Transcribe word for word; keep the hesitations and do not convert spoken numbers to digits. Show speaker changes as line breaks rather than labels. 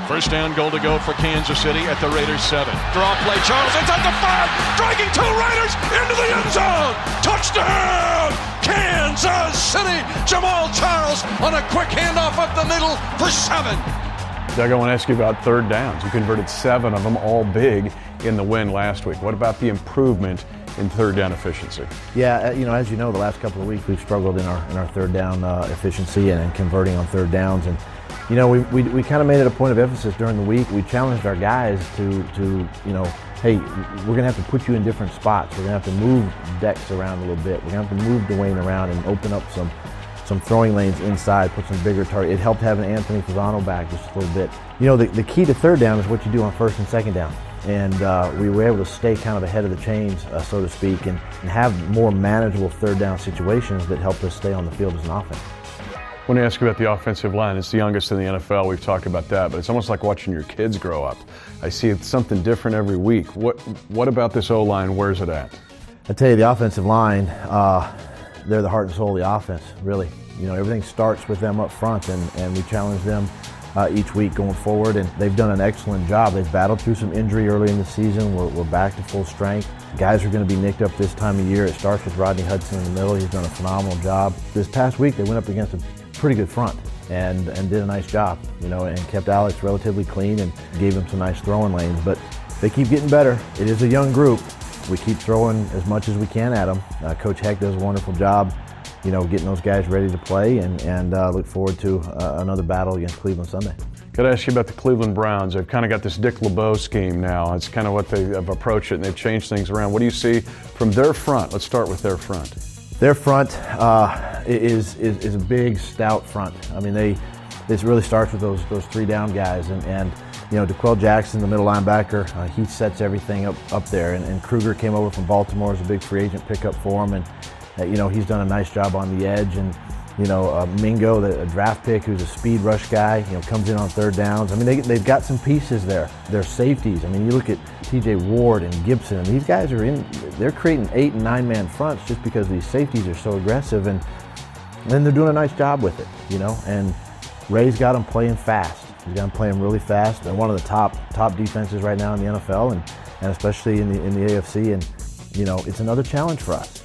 First down goal to go for Kansas City at the Raiders seven. Draw play, Charles inside the five, dragging two Raiders into the end zone. Touchdown, Kansas City. Jamal Charles on a quick handoff up the middle for seven.
Doug, I want to ask you about third downs. You converted seven of them, all big, in the win last week. What about the improvement in third down efficiency?
Yeah, you know, as you know, the last couple of weeks we've struggled in our in our third down uh, efficiency and, and converting on third downs. And you know, we we, we kind of made it a point of emphasis during the week. We challenged our guys to to you know, hey, we're gonna have to put you in different spots. We're gonna have to move Dex around a little bit. We're gonna have to move Dwayne around and open up some some throwing lanes inside, put some bigger target. It helped having Anthony Fasano back just a little bit. You know, the, the key to third down is what you do on first and second down. And uh, we were able to stay kind of ahead of the chains, uh, so to speak, and, and have more manageable third down situations that helped us stay on the field as an offense.
I want to ask you about the offensive line. It's the youngest in the N F L. We've talked about that, but it's almost like watching your kids grow up. I see it's something different every week. What what about this O-line? Where's it at?
I tell you, the offensive line, uh, they're the heart and soul of the offense, really. You know, everything starts with them up front, and, and we challenge them Uh, each week going forward, and they've done an excellent job. They've battled through some injury early in the season. We're, we're back to full strength. Guys are going to be nicked up this time of year. It starts with Rodney Hudson in the middle. He's done a phenomenal job. This past week they went up against a pretty good front and, and did a nice job, you know, and kept Alex relatively clean and gave him some nice throwing lanes. But they keep getting better. It is a young group. We keep throwing as much as we can at them. Uh, Coach Heck does a wonderful job, you know, getting those guys ready to play, and, and uh, look forward to uh, another battle against Cleveland Sunday.
Got to ask you about the Cleveland Browns. They've kind of got this Dick LeBeau scheme now. It's kind of what they have approached it, and they've changed things around. What do you see from their front? Let's start with their front.
Their front uh, is, is is a big, stout front. I mean, they this really starts with those those three down guys, and, and you know, DeQuell Jackson, the middle linebacker, uh, he sets everything up up there, and, and Kruger came over from Baltimore as a big free agent pickup for him, and Uh, you know, he's done a nice job on the edge. And, you know, uh, Mingo, the a draft pick who's a speed rush guy, you know, comes in on third downs. I mean, they, they've got some pieces there. They're safeties. I mean, you look at T J Ward and Gibson, and these guys are in, they're creating eight and nine man fronts just because these safeties are so aggressive. And then they're doing a nice job with it, you know. And Ray's got them playing fast. He's got them playing really fast. They're one of the top top defenses right now in the N F L, and, and especially in the, in the A F C. And, you know, it's another challenge for us.